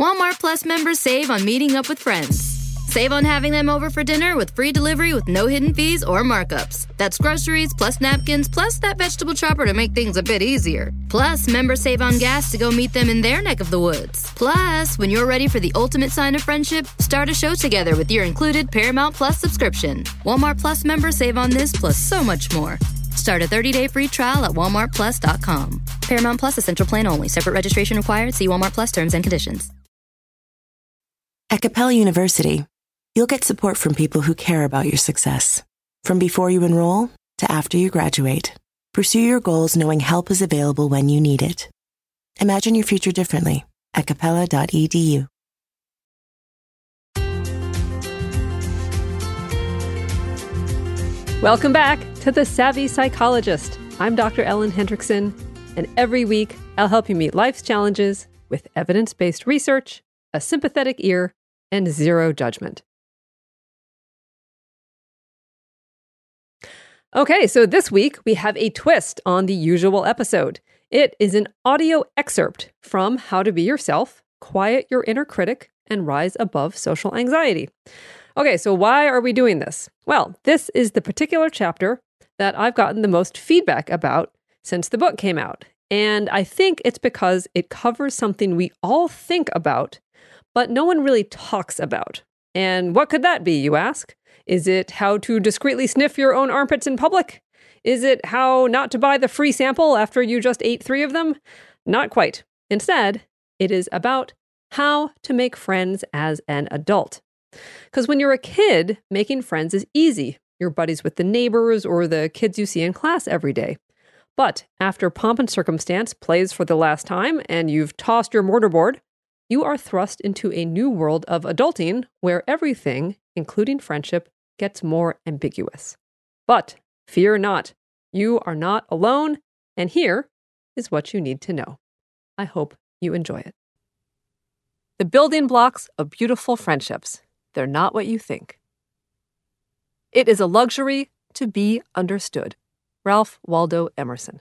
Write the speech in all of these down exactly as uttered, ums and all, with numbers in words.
Walmart Plus members save on meeting up with friends. Save on having them over for dinner with free delivery with no hidden fees or markups. That's groceries, plus napkins, plus that vegetable chopper to make things a bit easier. Plus, members save on gas to go meet them in their neck of the woods. Plus, when you're ready for the ultimate sign of friendship, start a show together with your included Paramount Plus subscription. Walmart Plus members save on this plus so much more. Start a thirty-day free trial at walmart plus dot com. Paramount Plus Essential Plan only. Separate registration required. See Walmart Plus terms and conditions. At Capella University, you'll get support from people who care about your success. From before you enroll to after you graduate, pursue your goals knowing help is available when you need it. Imagine your future differently at capella dot e d u. Welcome back to The Savvy Psychologist. I'm Doctor Ellen Hendrickson, and every week I'll help you meet life's challenges with evidence-based research, a sympathetic ear, and zero judgment. Okay, so this week we have a twist on the usual episode. It is an audio excerpt from How to Be Yourself, Quiet Your Inner Critic, and Rise Above Social Anxiety. Okay, so why are we doing this? Well, this is the particular chapter that I've gotten the most feedback about since the book came out. And I think it's because it covers something we all think about, but no one really talks about. And what could that be, you ask? Is it how to discreetly sniff your own armpits in public? Is it how not to buy the free sample after you just ate three of them? Not quite. Instead, it is about how to make friends as an adult. Because when you're a kid, making friends is easy. You're buddies with the neighbors or the kids you see in class every day. But after Pomp and Circumstance plays for the last time and you've tossed your mortarboard, you are thrust into a new world of adulting where everything, including friendship, gets more ambiguous. But fear not, you are not alone, and here is what you need to know. I hope you enjoy it. The building blocks of beautiful friendships. They're not what you think. It is a luxury to be understood. Ralph Waldo Emerson.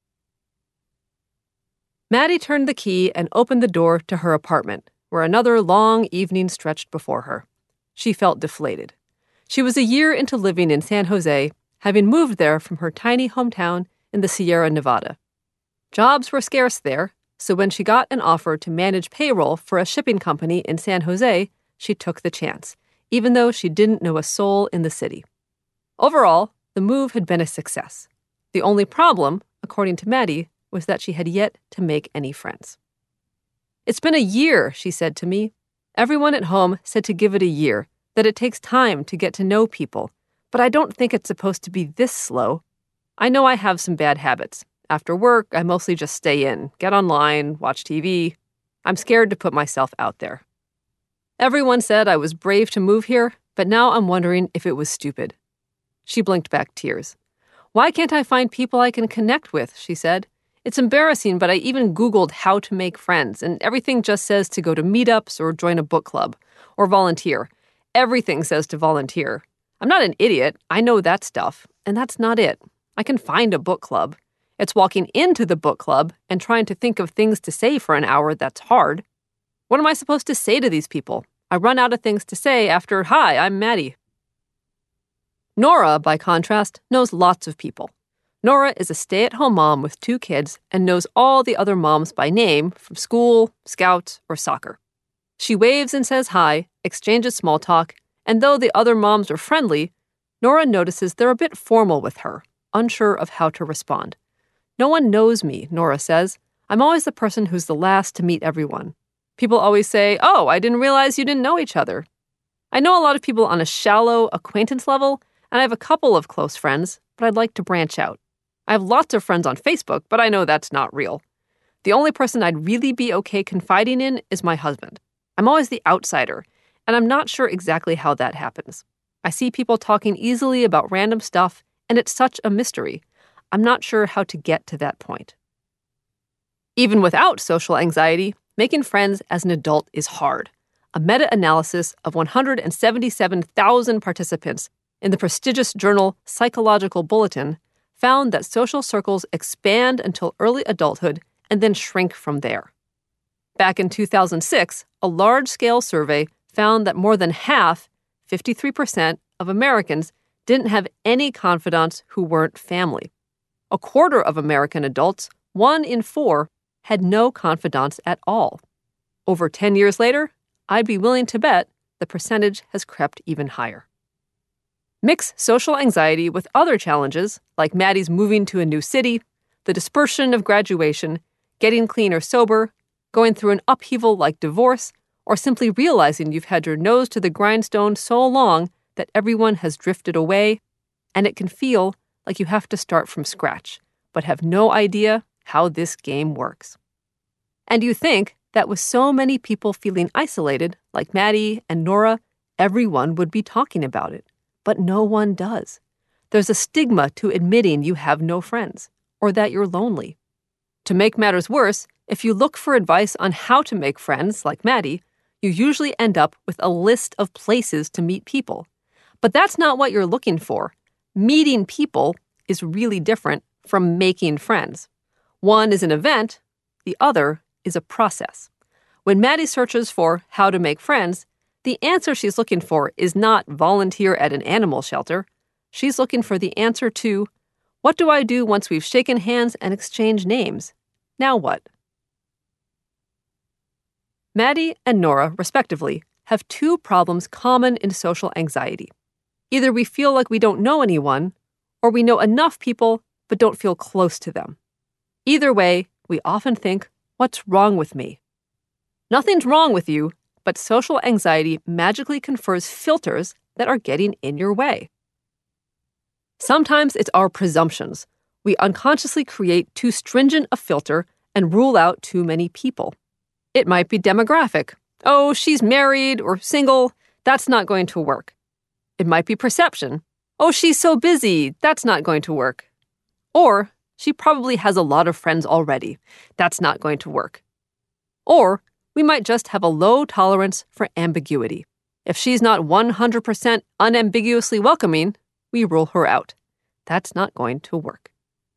Maddie turned the key and opened the door to her apartment, where another long evening stretched before her. She felt deflated. She was a year into living in San Jose, having moved there from her tiny hometown in the Sierra Nevada. Jobs were scarce there, so when she got an offer to manage payroll for a shipping company in San Jose, she took the chance, even though she didn't know a soul in the city. Overall, the move had been a success. The only problem, according to Maddie, was that she had yet to make any friends. It's been a year, she said to me. Everyone at home said to give it a year, that it takes time to get to know people, but I don't think it's supposed to be this slow. I know I have some bad habits. After work, I mostly just stay in, get online, watch T V. I'm scared to put myself out there. Everyone said I was brave to move here, but now I'm wondering if it was stupid. She blinked back tears. Why can't I find people I can connect with, she said. It's embarrassing, but I even Googled how to make friends, and everything just says to go to meetups or join a book club or volunteer. Everything says to volunteer. I'm not an idiot. I know that stuff, and that's not it. I can find a book club. It's walking into the book club and trying to think of things to say for an hour that's hard. What am I supposed to say to these people? I run out of things to say after, hi, I'm Maddie. Nora, by contrast, knows lots of people. Nora is a stay-at-home mom with two kids and knows all the other moms by name from school, scouts, or soccer. She waves and says hi, exchanges small talk, and though the other moms are friendly, Nora notices they're a bit formal with her, unsure of how to respond. No one knows me, Nora says. I'm always the person who's the last to meet everyone. People always say, oh, I didn't realize you didn't know each other. I know a lot of people on a shallow acquaintance level, and I have a couple of close friends, but I'd like to branch out. I have lots of friends on Facebook, but I know that's not real. The only person I'd really be okay confiding in is my husband. I'm always the outsider, and I'm not sure exactly how that happens. I see people talking easily about random stuff, and it's such a mystery. I'm not sure how to get to that point. Even without social anxiety, making friends as an adult is hard. A meta-analysis of one hundred seventy-seven thousand participants in the prestigious journal Psychological Bulletin found that social circles expand until early adulthood and then shrink from there. Back in two thousand six, a large-scale survey found that more than half, fifty-three percent, of Americans didn't have any confidants who weren't family. A quarter of American adults, one in four, had no confidants at all. Over ten years later, I'd be willing to bet the percentage has crept even higher. Mix social anxiety with other challenges, like Maddie's moving to a new city, the dispersion of graduation, getting clean or sober, going through an upheaval like divorce, or simply realizing you've had your nose to the grindstone so long that everyone has drifted away, and it can feel like you have to start from scratch, but have no idea how this game works. And you think that with so many people feeling isolated, like Maddie and Nora, everyone would be talking about it. But no one does. There's a stigma to admitting you have no friends, or that you're lonely. To make matters worse, if you look for advice on how to make friends, like Maddie, you usually end up with a list of places to meet people. But that's not what you're looking for. Meeting people is really different from making friends. One is an event, the other is a process. When Maddie searches for how to make friends, the answer she's looking for is not volunteer at an animal shelter. She's looking for the answer to, what do I do once we've shaken hands and exchanged names? Now what? Maddie and Nora, respectively, have two problems common in social anxiety. Either we feel like we don't know anyone, or we know enough people but don't feel close to them. Either way, we often think, what's wrong with me? Nothing's wrong with you, but social anxiety magically confers filters that are getting in your way. Sometimes it's our presumptions. We unconsciously create too stringent a filter and rule out too many people. It might be demographic. Oh, she's married or single. That's not going to work. It might be perception. Oh, she's so busy. That's not going to work. Or she probably has a lot of friends already. That's not going to work. Or we might just have a low tolerance for ambiguity. If she's not one hundred percent unambiguously welcoming, we rule her out. That's not going to work.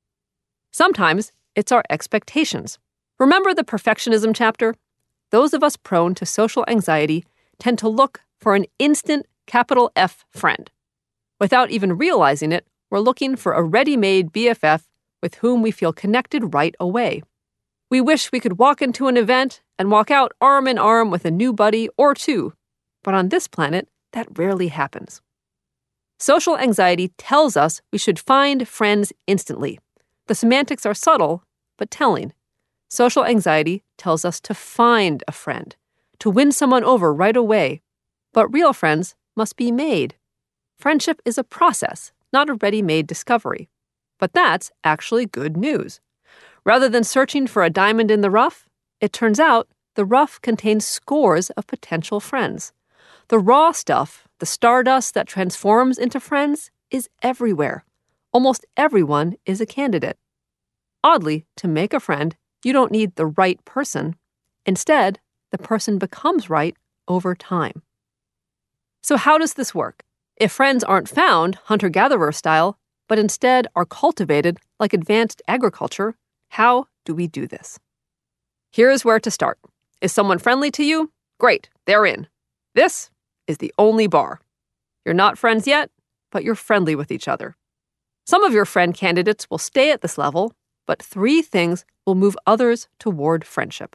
Sometimes it's our expectations. Remember the perfectionism chapter? Those of us prone to social anxiety tend to look for an instant capital F friend. Without even realizing it, we're looking for a ready-made B F F with whom we feel connected right away. We wish we could walk into an event and walk out arm in arm with a new buddy or two, but on this planet, that rarely happens. Social anxiety tells us we should find friends instantly. The semantics are subtle, but telling. Social anxiety tells us to find a friend, to win someone over right away. But real friends must be made. Friendship is a process, not a ready-made discovery. But that's actually good news. Rather than searching for a diamond in the rough, it turns out the rough contains scores of potential friends. The raw stuff, the stardust that transforms into friends, is everywhere. Almost everyone is a candidate. Oddly, to make a friend, you don't need the right person. Instead, the person becomes right over time. So how does this work? If friends aren't found hunter-gatherer style, but instead are cultivated like advanced agriculture, how do we do this? Here's where to start. Is someone friendly to you? Great, they're in. This is the only bar. You're not friends yet, but you're friendly with each other. Some of your friend candidates will stay at this level, but three things will move others toward friendship.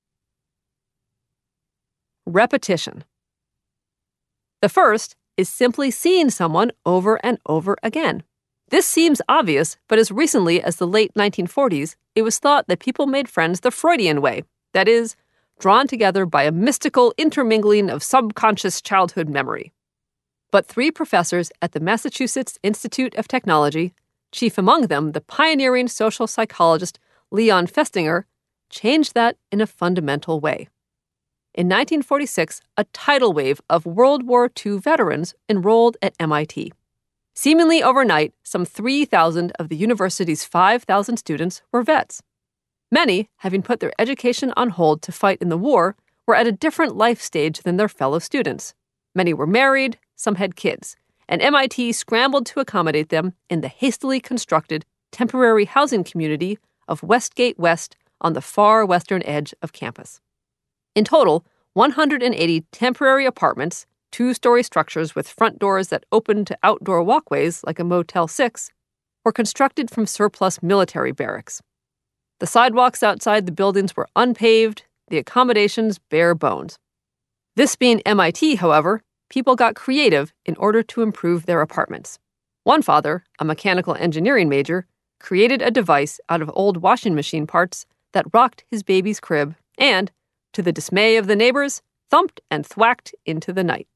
Repetition. The first is simply seeing someone over and over again. This seems obvious, but as recently as the late nineteen forties, it was thought that people made friends the Freudian way, that is, drawn together by a mystical intermingling of subconscious childhood memory. But three professors at the Massachusetts Institute of Technology, chief among them the pioneering social psychologist Leon Festinger, changed that in a fundamental way. In nineteen forty-six, a tidal wave of World War Two veterans enrolled at M I T. Seemingly overnight, some three thousand of the university's five thousand students were vets. Many, having put their education on hold to fight in the war, were at a different life stage than their fellow students. Many were married, some had kids, and M I T scrambled to accommodate them in the hastily constructed temporary housing community of Westgate West on the far western edge of campus. In total, one hundred eighty temporary apartments, two-story structures with front doors that opened to outdoor walkways like a Motel six, were constructed from surplus military barracks. The sidewalks outside the buildings were unpaved, the accommodations bare bones. This being M I T, however, people got creative in order to improve their apartments. One father, a mechanical engineering major, created a device out of old washing machine parts that rocked his baby's crib and, to the dismay of the neighbors, thumped and thwacked into the night.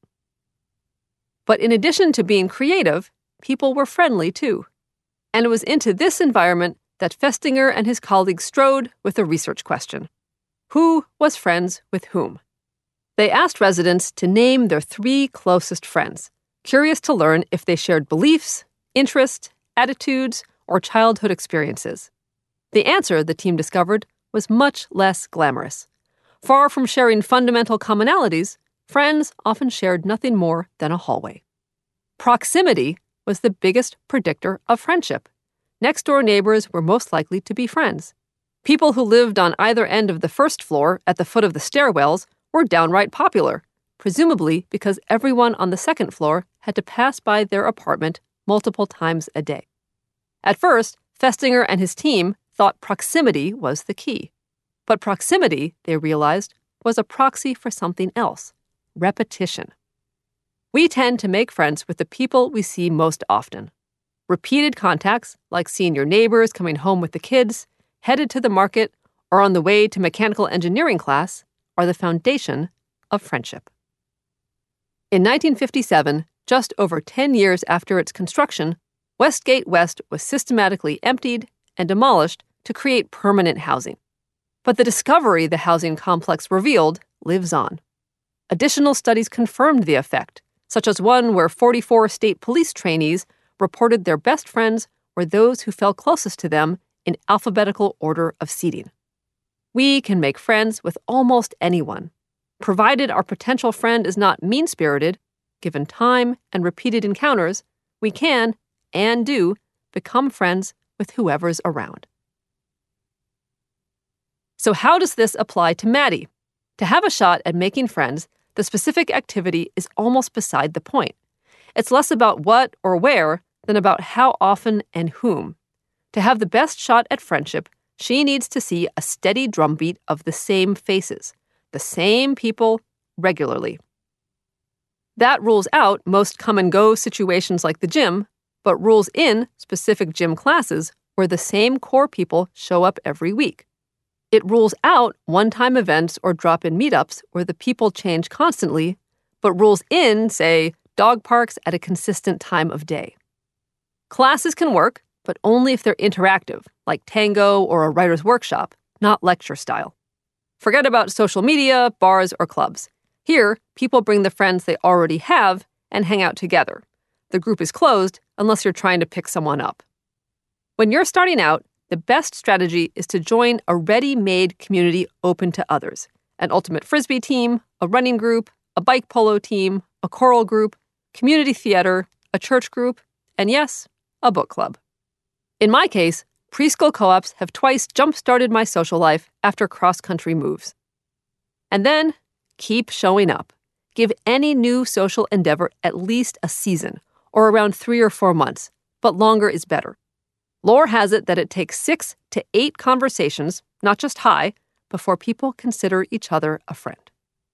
But in addition to being creative, people were friendly too. And it was into this environment that Festinger and his colleagues strode with a research question. Who was friends with whom? They asked residents to name their three closest friends, curious to learn if they shared beliefs, interests, attitudes, or childhood experiences. The answer, the team discovered, was much less glamorous. Far from sharing fundamental commonalities, friends often shared nothing more than a hallway. Proximity was the biggest predictor of friendship. Next-door neighbors were most likely to be friends. People who lived on either end of the first floor at the foot of the stairwells were downright popular, presumably because everyone on the second floor had to pass by their apartment multiple times a day. At first, Festinger and his team thought proximity was the key. But proximity, they realized, was a proxy for something else: repetition. We tend to make friends with the people we see most often. Repeated contacts, like seeing your neighbors coming home with the kids, headed to the market, or on the way to mechanical engineering class, are the foundation of friendship. In nineteen fifty-seven, just over ten years after its construction, Westgate West was systematically emptied and demolished to create permanent housing. But the discovery the housing complex revealed lives on. Additional studies confirmed the effect, such as one where forty-four state police trainees reported their best friends were those who fell closest to them in alphabetical order of seating. We can make friends with almost anyone. Provided our potential friend is not mean-spirited, given time and repeated encounters, we can, and do, become friends with whoever's around. So how does this apply to Maddie? To have a shot at making friends, the specific activity is almost beside the point. It's less about what or where than about how often and whom. To have the best shot at friendship, she needs to see a steady drumbeat of the same faces, the same people, regularly. That rules out most come-and-go situations like the gym, but rules in specific gym classes where the same core people show up every week. It rules out one-time events or drop-in meetups where the people change constantly, but rules in, say, dog parks at a consistent time of day. Classes can work, but only if they're interactive, like tango or a writer's workshop, not lecture style. Forget about social media, bars, or clubs. Here, people bring the friends they already have and hang out together. The group is closed unless you're trying to pick someone up. When you're starting out, the best strategy is to join a ready-made community open to others. An ultimate frisbee team, a running group, a bike polo team, a choral group, community theater, a church group, and yes, a book club. In my case, preschool co-ops have twice jump-started my social life after cross-country moves. And then, keep showing up. Give any new social endeavor at least a season, or around three or four months, but longer is better. Lore has it that it takes six to eight conversations, not just hi, before people consider each other a friend.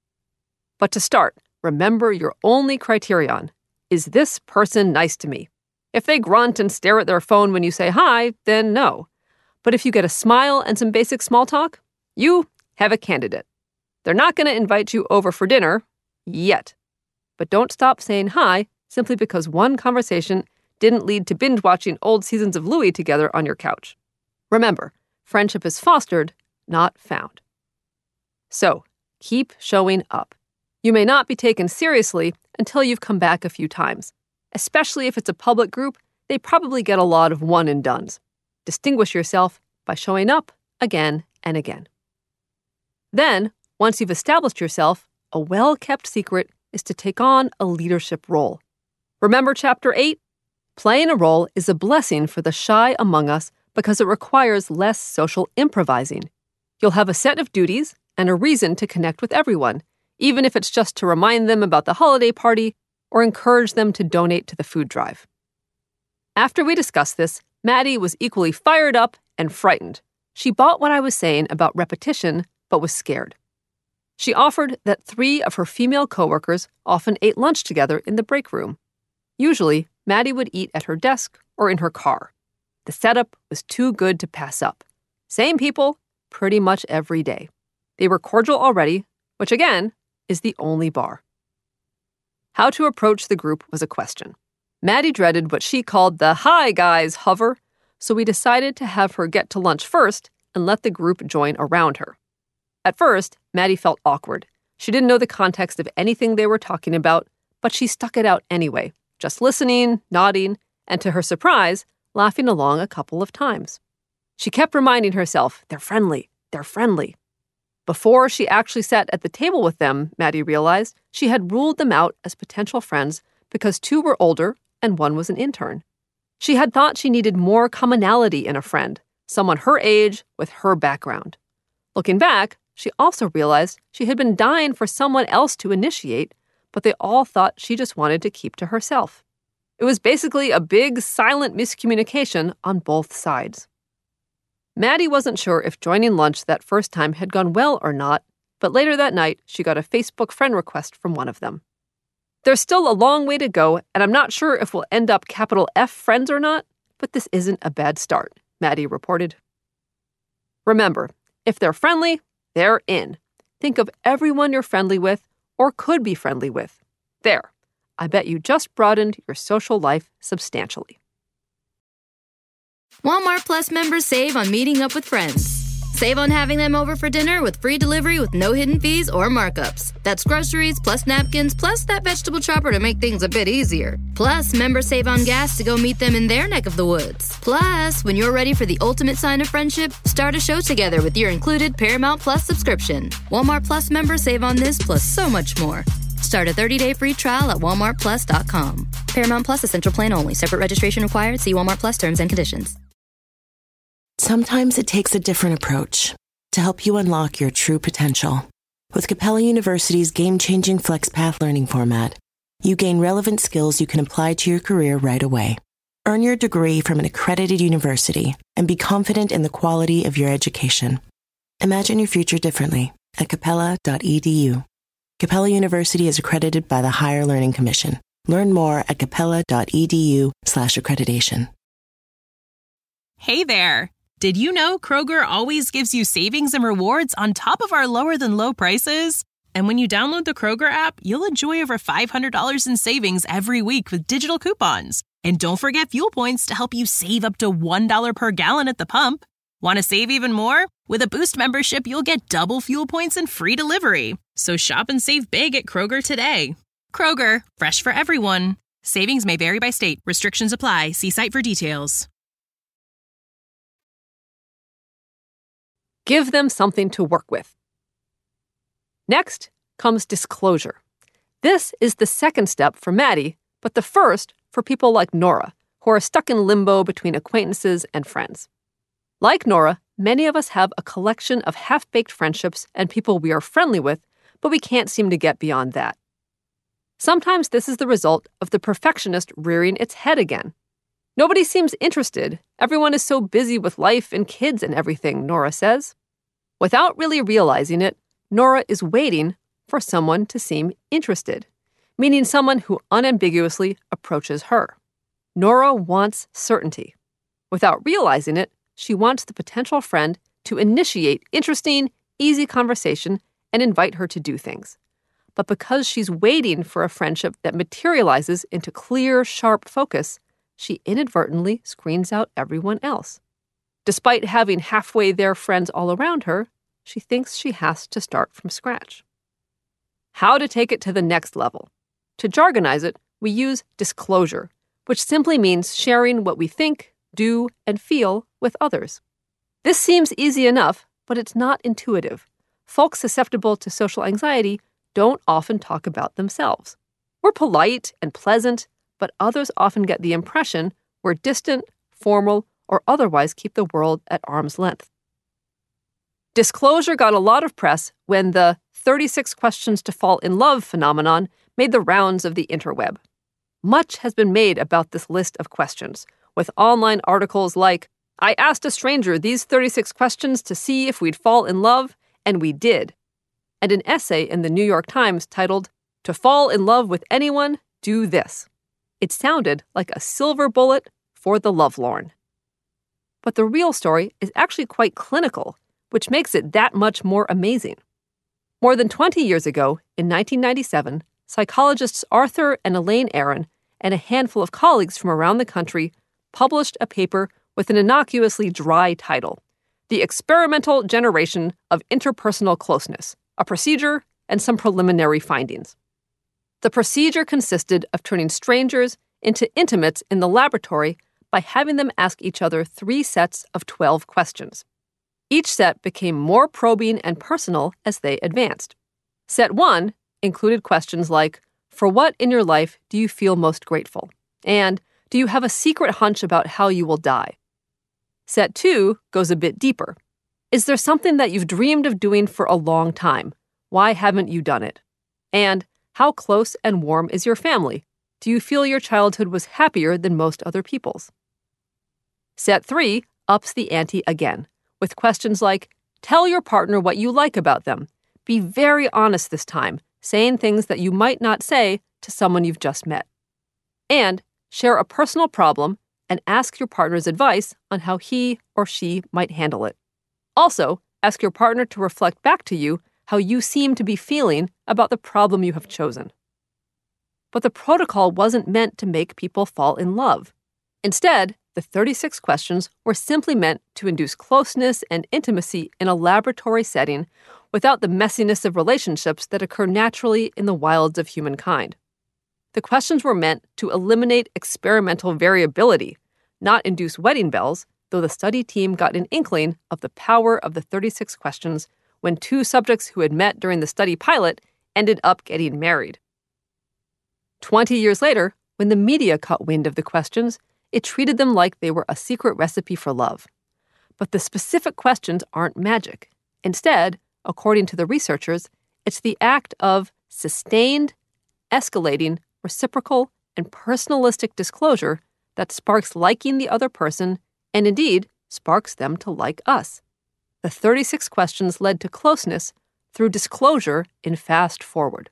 But to start, remember your only criterion. Is this person nice to me? If they grunt and stare at their phone when you say hi, then no. But if you get a smile and some basic small talk, you have a candidate. They're not going to invite you over for dinner, yet. But don't stop saying hi simply because one conversation didn't lead to binge-watching old seasons of Louie together on your couch. Remember, friendship is fostered, not found. So, keep showing up. You may not be taken seriously until you've come back a few times. Especially if it's a public group, they probably get a lot of one-and-dones. Distinguish yourself by showing up again and again. Then, once you've established yourself, a well-kept secret is to take on a leadership role. Remember Chapter eight? Playing a role is a blessing for the shy among us because it requires less social improvising. You'll have a set of duties, and a reason to connect with everyone, even if it's just to remind them about the holiday party or encourage them to donate to the food drive. After we discussed this, Maddie was equally fired up and frightened. She bought what I was saying about repetition, but was scared. She offered that three of her female coworkers often ate lunch together in the break room. Usually, Maddie would eat at her desk or in her car. The setup was too good to pass up. Same people, pretty much every day. They were cordial already, which again, is the only bar. How to approach the group was a question. Maddie dreaded what she called the "hi guys" hover, so we decided to have her get to lunch first and let the group join around her. At first, Maddie felt awkward. She didn't know the context of anything they were talking about, but she stuck it out anyway, just listening, nodding, and to her surprise, laughing along a couple of times. She kept reminding herself, they're friendly, they're friendly. Before she actually sat at the table with them, Maddie realized she had ruled them out as potential friends because two were older and one was an intern. She had thought she needed more commonality in a friend, someone her age with her background. Looking back, she also realized she had been dying for someone else to initiate, but they all thought she just wanted to keep to herself. It was basically a big, silent miscommunication on both sides. Maddie wasn't sure if joining lunch that first time had gone well or not, but later that night, she got a Facebook friend request from one of them. There's still a long way to go, and I'm not sure if we'll end up capital F friends or not, but this isn't a bad start, Maddie reported. Remember, if they're friendly, they're in. Think of everyone you're friendly with or could be friendly with. There. I bet you just broadened your social life substantially. Walmart Plus members save on meeting up with friends. Save on having them over for dinner with free delivery with no hidden fees or markups. That's groceries plus napkins plus that vegetable chopper to make things a bit easier. Plus, members save on gas to go meet them in their neck of the woods. Plus, when you're ready for the ultimate sign of friendship, start a show together with your included Paramount Plus subscription. Walmart Plus members save on this plus so much more. Start a thirty-day free trial at walmart plus dot com. Paramount Plus Essential Plan only. Separate registration required. See Walmart Plus terms and conditions. Sometimes it takes a different approach to help you unlock your true potential. With Capella University's game-changing FlexPath learning format, you gain relevant skills you can apply to your career right away. Earn your degree from an accredited university and be confident in the quality of your education. Imagine your future differently at capella dot e d u. Capella University is accredited by the Higher Learning Commission. Learn more at capella dot e d u slash accreditation. Hey there! Did you know Kroger always gives you savings and rewards on top of our lower-than-low prices? And when you download the Kroger app, you'll enjoy over five hundred dollars in savings every week with digital coupons. And don't forget fuel points to help you save up to one dollar per gallon at the pump. Want to save even more? With a Boost membership, you'll get double fuel points and free delivery. So shop and save big at Kroger today. Kroger, fresh for everyone. Savings may vary by state. Restrictions apply. See site for details. Give them something to work with. Next comes disclosure. This is the second step for Maddie, but the first for people like Nora, who are stuck in limbo between acquaintances and friends. Like Nora, many of us have a collection of half-baked friendships and people we are friendly with, but we can't seem to get beyond that. Sometimes this is the result of the perfectionist rearing its head again. Nobody seems interested. Everyone is so busy with life and kids and everything, Nora says. Without really realizing it, Nora is waiting for someone to seem interested, meaning someone who unambiguously approaches her. Nora wants certainty. Without realizing it, she wants the potential friend to initiate interesting, easy conversation and invite her to do things. But because she's waiting for a friendship that materializes into clear, sharp focus, she inadvertently screens out everyone else. Despite having halfway there friends all around her, she thinks she has to start from scratch. How to take it to the next level? To jargonize it, we use disclosure, which simply means sharing what we think, do, and feel with others. This seems easy enough, but it's not intuitive. Folks susceptible to social anxiety don't often talk about themselves. We're polite and pleasant, but others often get the impression we're distant, formal, or otherwise keep the world at arm's length. Disclosure got a lot of press when the thirty-six questions to fall in love phenomenon made the rounds of the interweb. Much has been made about this list of questions, with online articles like, "I asked a stranger these thirty-six questions to see if we'd fall in love, and we did," and an essay in the New York Times titled, "To Fall in Love with Anyone, Do This." It sounded like a silver bullet for the lovelorn. But the real story is actually quite clinical, which makes it that much more amazing. More than twenty years ago, in nineteen ninety-seven, psychologists Arthur and Elaine Aron and a handful of colleagues from around the country published a paper with an innocuously dry title, The Experimental Generation of Interpersonal Closeness, a Procedure and Some Preliminary Findings. The procedure consisted of turning strangers into intimates in the laboratory by having them ask each other three sets of twelve questions. Each set became more probing and personal as they advanced. Set one included questions like, "For what in your life do you feel most grateful?" And "Do you have a secret hunch about how you will die?" Set two goes a bit deeper. "Is there something that you've dreamed of doing for a long time? Why haven't you done it?" And "How close and warm is your family? Do you feel your childhood was happier than most other people's?" Set three ups the ante again, with questions like, "Tell your partner what you like about them. Be very honest this time, saying things that you might not say to someone you've just met." And "Share a personal problem and ask your partner's advice on how he or she might handle it. Also, ask your partner to reflect back to you how you seem to be feeling about the problem you have chosen." But the protocol wasn't meant to make people fall in love. Instead, the thirty-six questions were simply meant to induce closeness and intimacy in a laboratory setting without the messiness of relationships that occur naturally in the wilds of humankind. The questions were meant to eliminate experimental variability, not induce wedding bells, though the study team got an inkling of the power of the thirty-six questions when two subjects who had met during the study pilot ended up getting married. Twenty years later, when the media caught wind of the questions, it treated them like they were a secret recipe for love. But the specific questions aren't magic. Instead, according to the researchers, it's the act of sustained, escalating, reciprocal, and personalistic disclosure that sparks liking the other person and indeed sparks them to like us. The thirty-six questions led to closeness through disclosure in Fast Forward.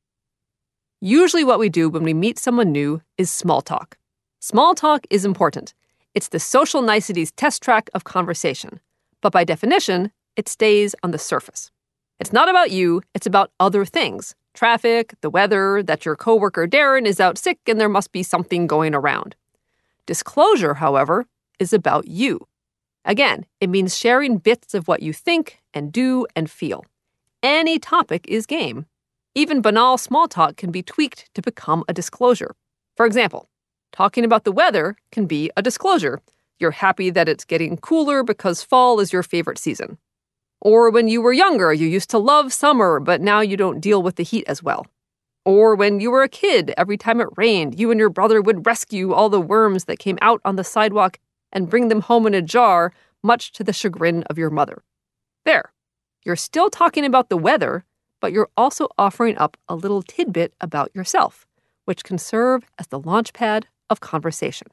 Usually what we do when we meet someone new is small talk. Small talk is important. It's the social niceties test track of conversation. But by definition, it stays on the surface. It's not about you, it's about other things. Traffic, the weather, that your coworker Darren is out sick and there must be something going around. Disclosure, however, is about you. Again, it means sharing bits of what you think and do and feel. Any topic is game. Even banal small talk can be tweaked to become a disclosure. For example, talking about the weather can be a disclosure. You're happy that it's getting cooler because fall is your favorite season. Or when you were younger, you used to love summer, but now you don't deal with the heat as well. Or when you were a kid, every time it rained, you and your brother would rescue all the worms that came out on the sidewalk and bring them home in a jar, much to the chagrin of your mother. There. You're still talking about the weather, but you're also offering up a little tidbit about yourself, which can serve as the launchpad of conversation.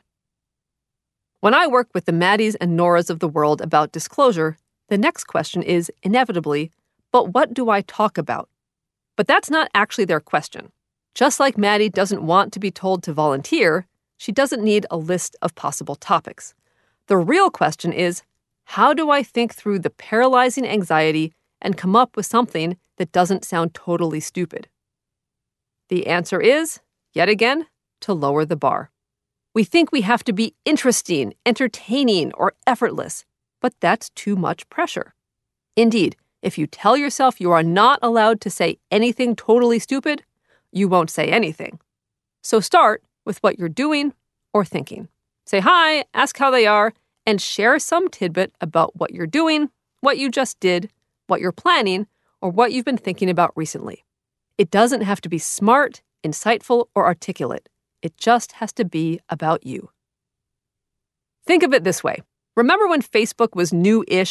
When I work with the Maddies and Noras of the world about disclosure, the next question is, inevitably, but what do I talk about? But that's not actually their question. Just like Maddie doesn't want to be told to volunteer, she doesn't need a list of possible topics. The real question is, how do I think through the paralyzing anxiety and come up with something that doesn't sound totally stupid? The answer is, yet again, to lower the bar. We think we have to be interesting, entertaining, or effortless, but that's too much pressure. Indeed, if you tell yourself you are not allowed to say anything totally stupid, you won't say anything. So start with what you're doing or thinking. Say hi, ask how they are, and share some tidbit about what you're doing, what you just did, what you're planning, or what you've been thinking about recently. It doesn't have to be smart, insightful, or articulate. It just has to be about you. Think of it this way. Remember when Facebook was new-ish?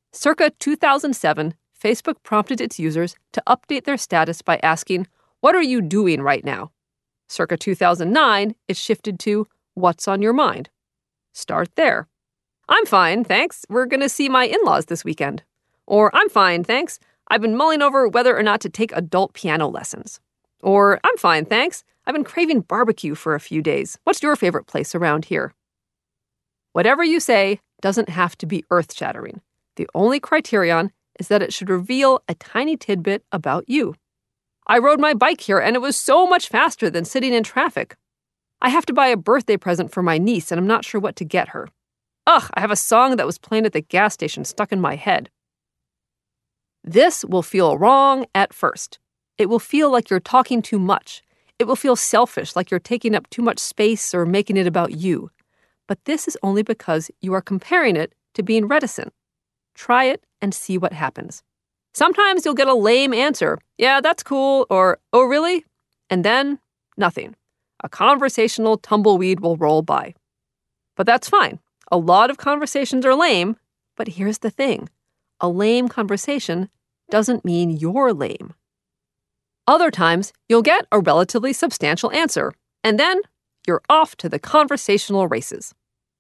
Circa two thousand seven, Facebook prompted its users to update their status by asking, "What are you doing right now?" Circa two thousand nine, it shifted to, "What's on your mind?" Start there. "I'm fine, thanks. We're going to see my in-laws this weekend." Or, "I'm fine, thanks. I've been mulling over whether or not to take adult piano lessons." Or, "I'm fine, thanks. I've been craving barbecue for a few days. What's your favorite place around here?" Whatever you say doesn't have to be earth-shattering. The only criterion is that it should reveal a tiny tidbit about you. "I rode my bike here and it was so much faster than sitting in traffic." "I have to buy a birthday present for my niece and I'm not sure what to get her." "Ugh, I have a song that was playing at the gas station stuck in my head." This will feel wrong at first. It will feel like you're talking too much. It will feel selfish, like you're taking up too much space or making it about you. But this is only because you are comparing it to being reticent. Try it and see what happens. Sometimes you'll get a lame answer. "Yeah, that's cool," or "Oh, really?" And then, nothing. A conversational tumbleweed will roll by. But that's fine. A lot of conversations are lame, but here's the thing. A lame conversation doesn't mean you're lame. Other times, you'll get a relatively substantial answer, and then you're off to the conversational races.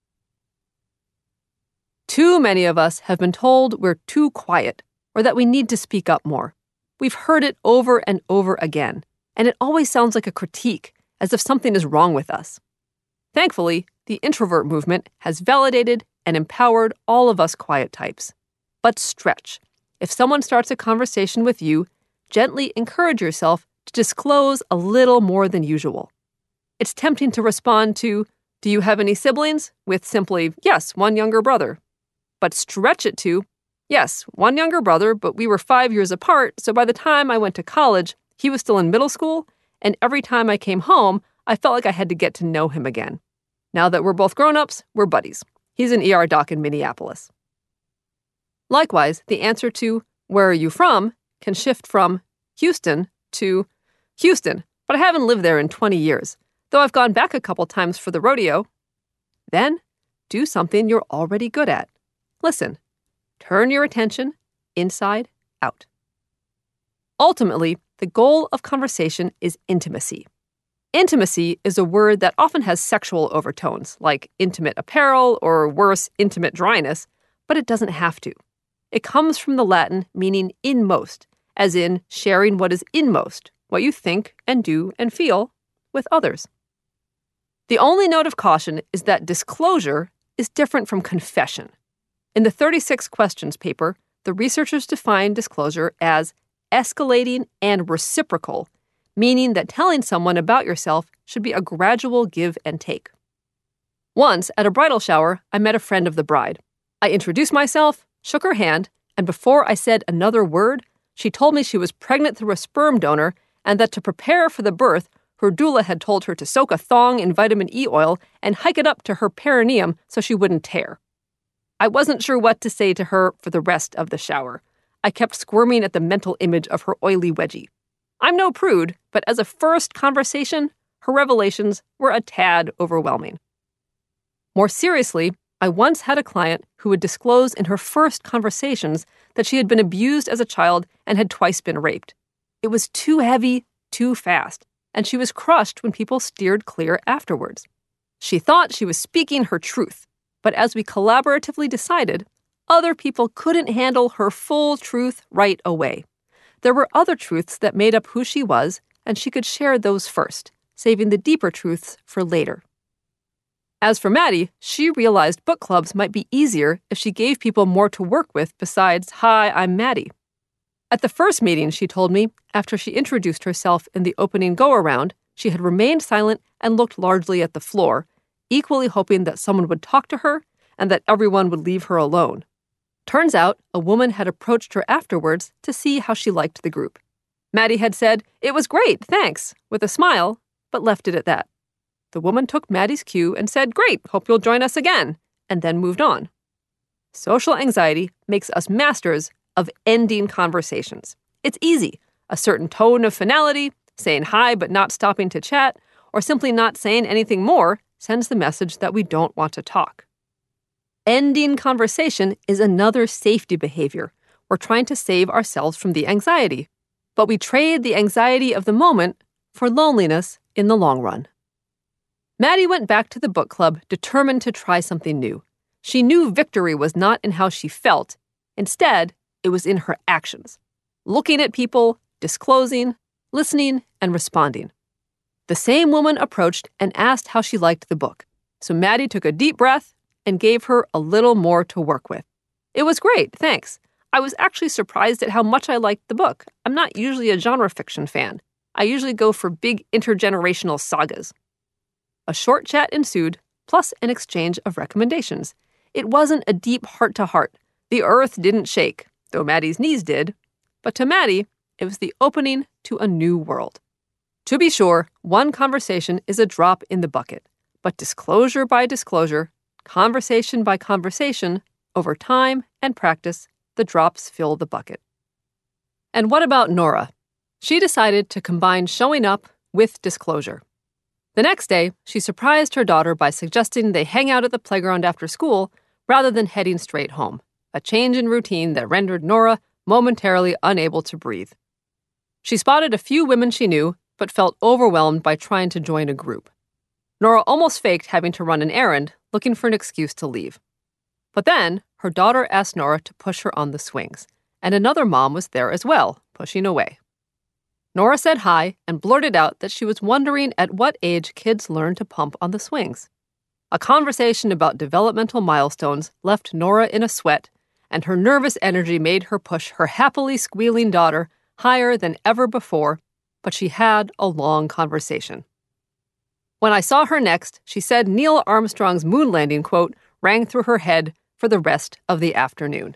Too many of us have been told we're too quiet or that we need to speak up more. We've heard it over and over again, and it always sounds like a critique, as if something is wrong with us. Thankfully, the introvert movement has validated and empowered all of us quiet types. But stretch. If someone starts a conversation with you, gently encourage yourself to disclose a little more than usual. It's tempting to respond to, "Do you have any siblings?" with simply, "Yes, one younger brother." But stretch it to, "Yes, one younger brother, but we were five years apart, so by the time I went to college, he was still in middle school, and every time I came home, I felt like I had to get to know him again. Now that we're both grown-ups, we're buddies. He's an E R doc in Minneapolis." Likewise, the answer to, "Where are you from?" can shift from Houston to Houston, but I haven't lived there in twenty years, though I've gone back a couple times for the rodeo. Then, do something you're already good at. Listen. Turn your attention inside out. Ultimately, the goal of conversation is intimacy. Intimacy is a word that often has sexual overtones, like intimate apparel or, worse, intimate dryness, but it doesn't have to. It comes from the Latin meaning inmost, as in sharing what is inmost, what you think and do and feel, with others. The only note of caution is that disclosure is different from confession. In the thirty-six questions paper, the researchers define disclosure as escalating and reciprocal, meaning that telling someone about yourself should be a gradual give and take. Once, at a bridal shower, I met a friend of the bride. I introduced myself, shook her hand, and before I said another word, she told me she was pregnant through a sperm donor and that to prepare for the birth, her doula had told her to soak a thong in vitamin E oil and hike it up to her perineum so she wouldn't tear. I wasn't sure what to say to her for the rest of the shower. I kept squirming at the mental image of her oily wedgie. I'm no prude, but as a first conversation, her revelations were a tad overwhelming. More seriously, I once had a client who would disclose in her first conversations that she had been abused as a child and had twice been raped. It was too heavy, too fast, and she was crushed when people steered clear afterwards. She thought she was speaking her truth, but as we collaboratively decided, other people couldn't handle her full truth right away. There were other truths that made up who she was, and she could share those first, saving the deeper truths for later. As for Maddie, she realized book clubs might be easier if she gave people more to work with besides, "Hi, I'm Maddie." At the first meeting, she told me, after she introduced herself in the opening go-around, she had remained silent and looked largely at the floor, equally hoping that someone would talk to her and that everyone would leave her alone. Turns out, a woman had approached her afterwards to see how she liked the group. Maddie had said, "It was great, thanks," with a smile, but left it at that. The woman took Maddie's cue and said, "Great, hope you'll join us again," and then moved on. Social anxiety makes us masters of ending conversations. It's easy. A certain tone of finality, saying hi but not stopping to chat, or simply not saying anything more sends the message that we don't want to talk. Ending conversation is another safety behavior. We're trying to save ourselves from the anxiety. But we trade the anxiety of the moment for loneliness in the long run. Maddie went back to the book club determined to try something new. She knew victory was not in how she felt. Instead, it was in her actions. Looking at people, disclosing, listening, and responding. The same woman approached and asked how she liked the book. So Maddie took a deep breath and gave her a little more to work with. It was great, thanks. I was actually surprised at how much I liked the book. I'm not usually a genre fiction fan. I usually go for big intergenerational sagas. A short chat ensued, plus an exchange of recommendations. It wasn't a deep heart-to-heart. The earth didn't shake, though Maddie's knees did. But to Maddie, it was the opening to a new world. To be sure, one conversation is a drop in the bucket. But disclosure by disclosure, conversation by conversation, over time and practice, the drops fill the bucket. And what about Nora? She decided to combine showing up with disclosure. The next day, she surprised her daughter by suggesting they hang out at the playground after school rather than heading straight home, a change in routine that rendered Nora momentarily unable to breathe. She spotted a few women she knew, but felt overwhelmed by trying to join a group. Nora almost faked having to run an errand, looking for an excuse to leave. But then, her daughter asked Nora to push her on the swings, and another mom was there as well, pushing away. Nora said hi and blurted out that she was wondering at what age kids learn to pump on the swings. A conversation about developmental milestones left Nora in a sweat, and her nervous energy made her push her happily squealing daughter higher than ever before, but she had a long conversation. When I saw her next, she said Neil Armstrong's moon landing quote rang through her head for the rest of the afternoon.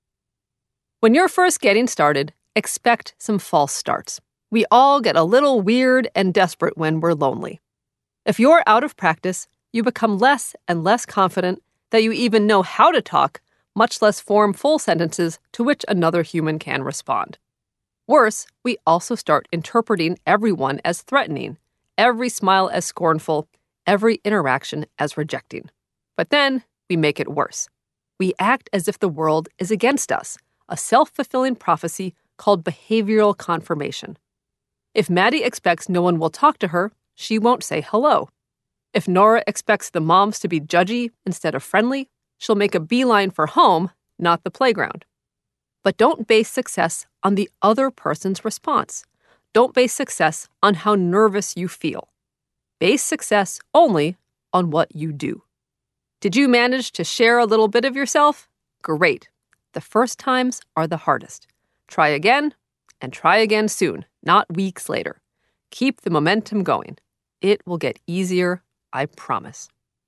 When you're first getting started, expect some false starts. We all get a little weird and desperate when we're lonely. If you're out of practice, you become less and less confident that you even know how to talk, much less form full sentences to which another human can respond. Worse, we also start interpreting everyone as threatening, every smile as scornful, every interaction as rejecting. But then we make it worse. We act as if the world is against us, a self-fulfilling prophecy called behavioral confirmation. If Maddie expects no one will talk to her, she won't say hello. If Nora expects the moms to be judgy instead of friendly, she'll make a beeline for home, not the playground. But don't base success on the other person's response. Don't base success on how nervous you feel. Base success only on what you do. Did you manage to share a little bit of yourself? Great. The first times are the hardest. Try again, and try again soon, not weeks later. Keep the momentum going. It will get easier, I promise.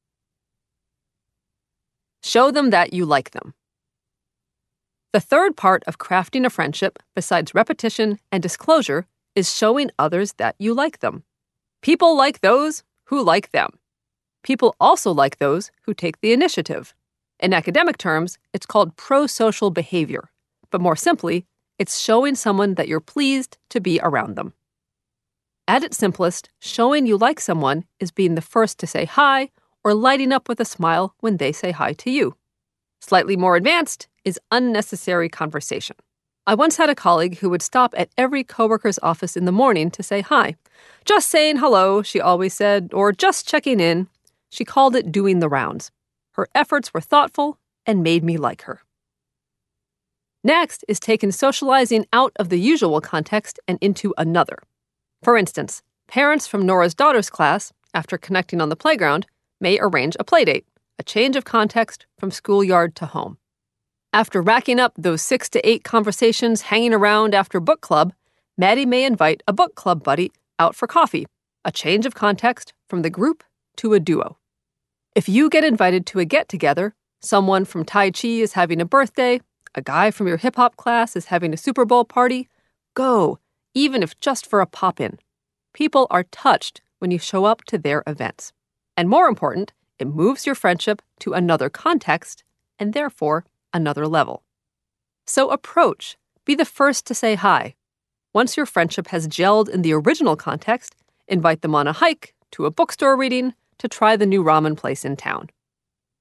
Show them that you like them. The third part of crafting a friendship, besides repetition and disclosure, is showing others that you like them. People like those who like them. People also like those who take the initiative. In academic terms, it's called pro-social behavior, but more simply, it's showing someone that you're pleased to be around them. At its simplest, showing you like someone is being the first to say hi or lighting up with a smile when they say hi to you. Slightly more advanced is unnecessary conversation. I once had a colleague who would stop at every coworker's office in the morning to say hi. Just saying hello, she always said, or just checking in. She called it doing the rounds. Her efforts were thoughtful and made me like her. Next is taking socializing out of the usual context and into another. For instance, parents from Nora's daughter's class, after connecting on the playground, may arrange a playdate, a change of context from schoolyard to home. After racking up those six to eight conversations hanging around after book club, Maddie may invite a book club buddy out for coffee, a change of context from the group to a duo. If you get invited to a get-together, someone from Tai Chi is having a birthday, a guy from your hip-hop class is having a Super Bowl party, go, even if just for a pop-in. People are touched when you show up to their events. And more important, it moves your friendship to another context and therefore another level. So approach. Be the first to say hi. Once your friendship has gelled in the original context, invite them on a hike, to a bookstore reading, to try the new ramen place in town.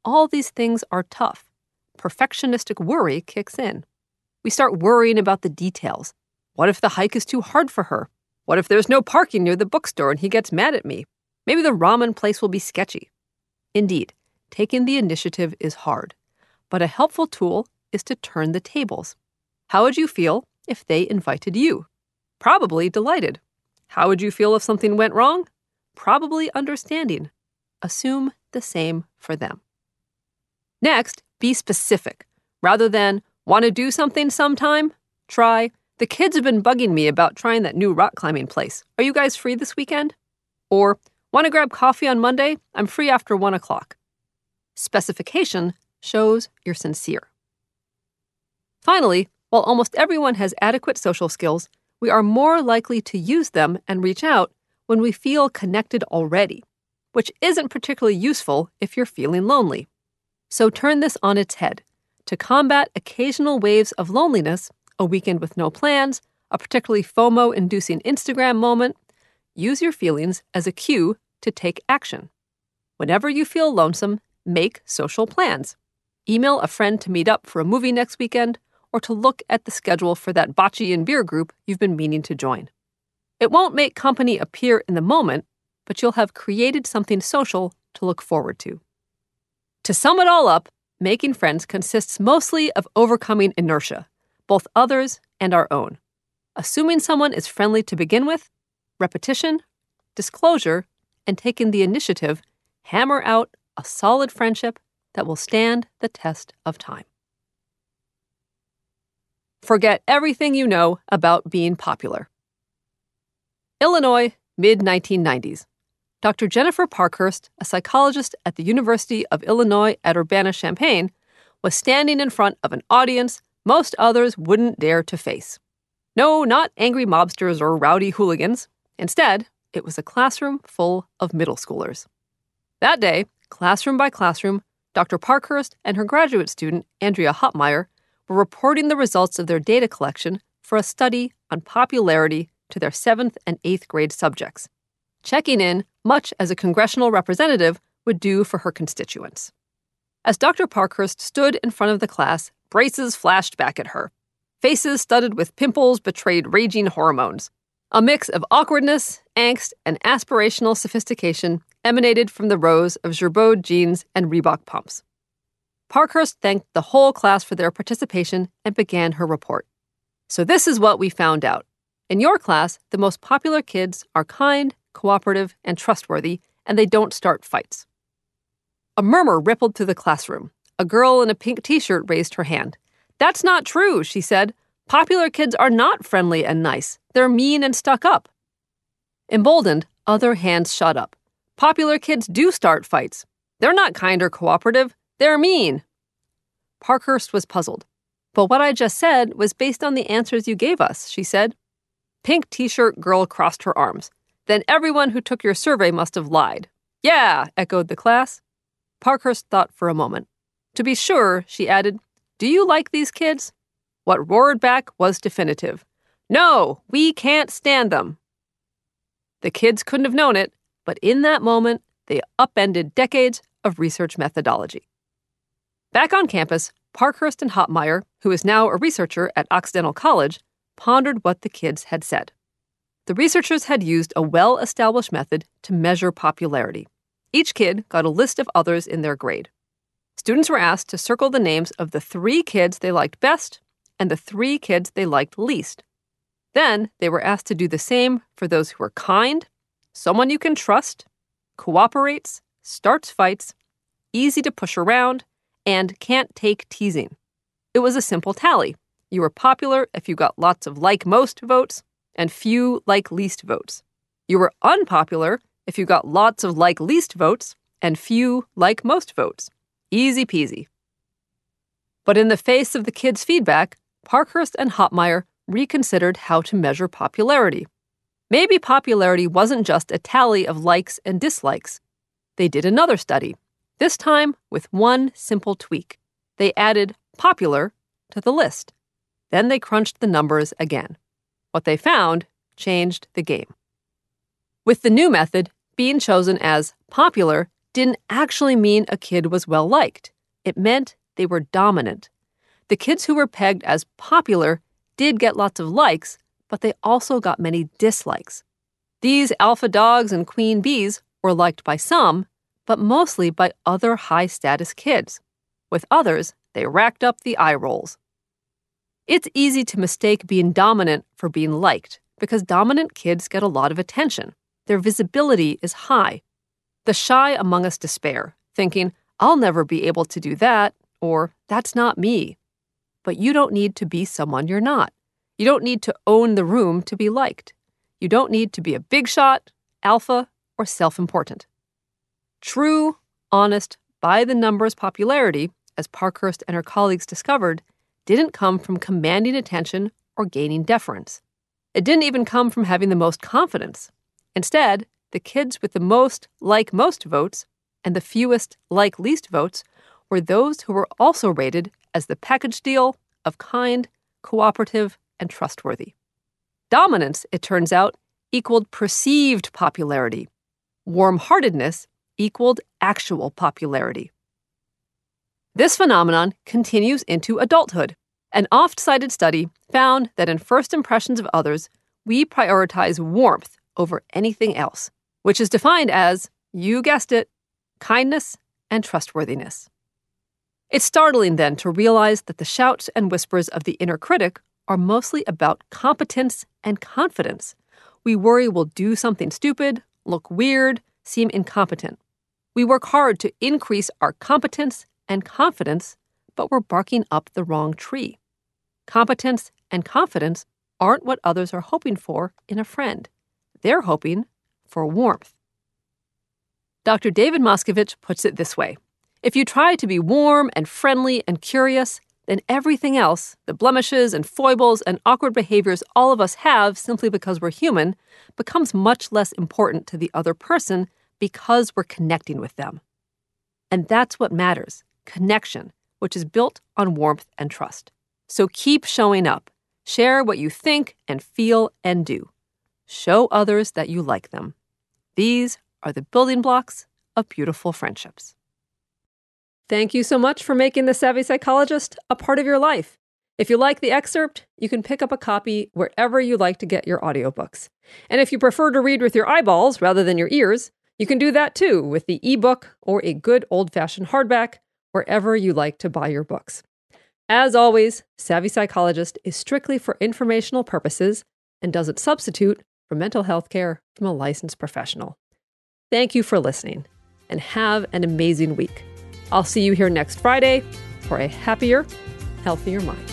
all these things are tough. Perfectionistic worry kicks in. We start worrying about the details. What if the hike is too hard for her? What if there's no parking near the bookstore and he gets mad at me? Maybe the ramen place will be sketchy. Indeed, taking the initiative is hard, but a helpful tool is to turn the tables. How would you feel if they invited you? Probably delighted. How would you feel if something went wrong? Probably understanding. Assume the same for them. Next, be specific. Rather than, want to do something sometime? Try, the kids have been bugging me about trying that new rock climbing place. Are you guys free this weekend? Or, want to grab coffee on Monday? I'm free after one o'clock. Specification shows you're sincere. Finally, while almost everyone has adequate social skills, we are more likely to use them and reach out when we feel connected already, which isn't particularly useful if you're feeling lonely. So turn this on its head. To combat occasional waves of loneliness, a weekend with no plans, a particularly FOMO-inducing Instagram moment, use your feelings as a cue to take action. Whenever you feel lonesome, make social plans. Email a friend to meet up for a movie next weekend, or to look at the schedule for that bocce and beer group you've been meaning to join. It won't make company appear in the moment, but you'll have created something social to look forward to. To sum it all up, making friends consists mostly of overcoming inertia, both others and our own. Assuming someone is friendly to begin with, repetition, disclosure, and taking the initiative hammer out a solid friendship that will stand the test of time. Forget everything you know about being popular. Illinois, mid nineteen nineties. Doctor Jennifer Parkhurst, a psychologist at the University of Illinois at Urbana-Champaign, was standing in front of an audience most others wouldn't dare to face. No, not angry mobsters or rowdy hooligans. Instead, it was a classroom full of middle schoolers. That day, classroom by classroom, Doctor Parkhurst and her graduate student, Andrea Hopmeyer, were reporting the results of their data collection for a study on popularity to their seventh and eighth grade subjects, checking in much as a congressional representative would do for her constituents. As Doctor Parkhurst stood in front of the class, braces flashed back at her. Faces studded with pimples betrayed raging hormones. A mix of awkwardness, angst, and aspirational sophistication emanated from the rows of Girbaud jeans and Reebok pumps. Parkhurst thanked the whole class for their participation and began her report. So this is what we found out. In your class, the most popular kids are kind, cooperative, and trustworthy, and they don't start fights. A murmur rippled through the classroom. A girl in a pink t-shirt raised her hand. That's not true, she said. Popular kids are not friendly and nice. They're mean and stuck up. Emboldened, other hands shot up. Popular kids do start fights. They're not kind or cooperative. They're mean. Parkhurst was puzzled. But what I just said was based on the answers you gave us, she said. Pink t-shirt girl crossed her arms. Then everyone who took your survey must have lied. Yeah, echoed the class. Parkhurst thought for a moment. To be sure, she added, do you like these kids? What roared back was definitive. No, we can't stand them. The kids couldn't have known it, but in that moment, they upended decades of research methodology. Back on campus, Parkhurst and Hopmeyer, who is now a researcher at Occidental College, pondered what the kids had said. The researchers had used a well-established method to measure popularity. Each kid got a list of others in their grade. Students were asked to circle the names of the three kids they liked best and the three kids they liked least. Then they were asked to do the same for those who are kind, someone you can trust, cooperates, starts fights, easy to push around, and can't take teasing. It was a simple tally. You were popular if you got lots of like most votes and few like least votes. You were unpopular if you got lots of like least votes and few like most votes. Easy peasy. But in the face of the kids' feedback, Parkhurst and Hopmeyer reconsidered how to measure popularity. Maybe popularity wasn't just a tally of likes and dislikes. They did another study, this time with one simple tweak. They added popular to the list. Then they crunched the numbers again. What they found changed the game. With the new method, being chosen as popular didn't actually mean a kid was well-liked. It meant they were dominant. The kids who were pegged as popular did get lots of likes, but they also got many dislikes. These alpha dogs and queen bees were liked by some, but mostly by other high-status kids. With others, they racked up the eye rolls. It's easy to mistake being dominant for being liked because dominant kids get a lot of attention. Their visibility is high. The shy among us despair, thinking, I'll never be able to do that, or that's not me. But you don't need to be someone you're not. You don't need to own the room to be liked. You don't need to be a big shot, alpha, or self-important. True, honest, by-the-numbers popularity, as Parkhurst and her colleagues discovered, didn't come from commanding attention or gaining deference. It didn't even come from having the most confidence. Instead, the kids with the most like-most votes and the fewest like-least votes were those who were also rated as the package deal of kind, cooperative, and trustworthy. Dominance, it turns out, equaled perceived popularity. Warm-heartedness equaled actual popularity. This phenomenon continues into adulthood. An oft-cited study found that in first impressions of others, we prioritize warmth over anything else, which is defined as, you guessed it, kindness and trustworthiness. It's startling, then, to realize that the shouts and whispers of the inner critic are mostly about competence and confidence. We worry we'll do something stupid, look weird, seem incompetent. We work hard to increase our competence and confidence, but we're barking up the wrong tree. Competence and confidence aren't what others are hoping for in a friend. They're hoping for warmth. Doctor David Moskovich puts it this way. If you try to be warm and friendly and curious, then everything else, the blemishes and foibles and awkward behaviors all of us have simply because we're human, becomes much less important to the other person because we're connecting with them. And that's what matters. Connection, which is built on warmth and trust. So keep showing up. Share what you think and feel and do. Show others that you like them. These are the building blocks of beautiful friendships. Thank you so much for making The Savvy Psychologist a part of your life. If you like the excerpt, you can pick up a copy wherever you like to get your audiobooks. And if you prefer to read with your eyeballs rather than your ears, you can do that too with the ebook or a good old-fashioned hardback, wherever you like to buy your books. As always, Savvy Psychologist is strictly for informational purposes and doesn't substitute for mental health care from a licensed professional. Thank you for listening, and have an amazing week. I'll see you here next Friday for a happier, healthier mind.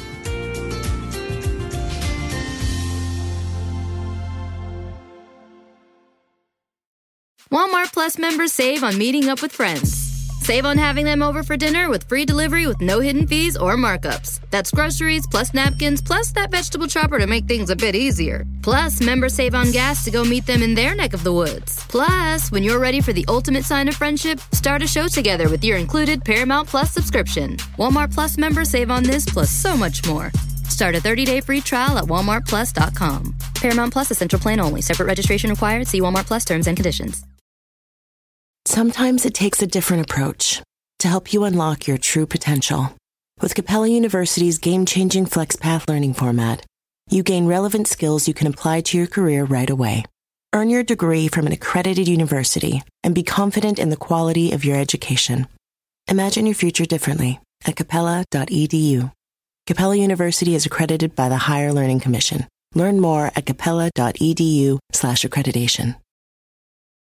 Walmart Plus members save on meeting up with friends. Save on having them over for dinner with free delivery with no hidden fees or markups. That's groceries plus napkins plus that vegetable chopper to make things a bit easier. Plus, members save on gas to go meet them in their neck of the woods. Plus, when you're ready for the ultimate sign of friendship, start a show together with your included Paramount Plus subscription. Walmart Plus members save on this plus so much more. Start a thirty-day free trial at walmart plus dot com. Paramount Plus Essential Plan only. Separate registration required. See Walmart Plus terms and conditions. Sometimes it takes a different approach to help you unlock your true potential. With Capella University's game-changing FlexPath learning format, you gain relevant skills you can apply to your career right away. Earn your degree from an accredited university and be confident in the quality of your education. Imagine your future differently at capella dot e d u. Capella University is accredited by the Higher Learning Commission. Learn more at capella dot e d u slash accreditation.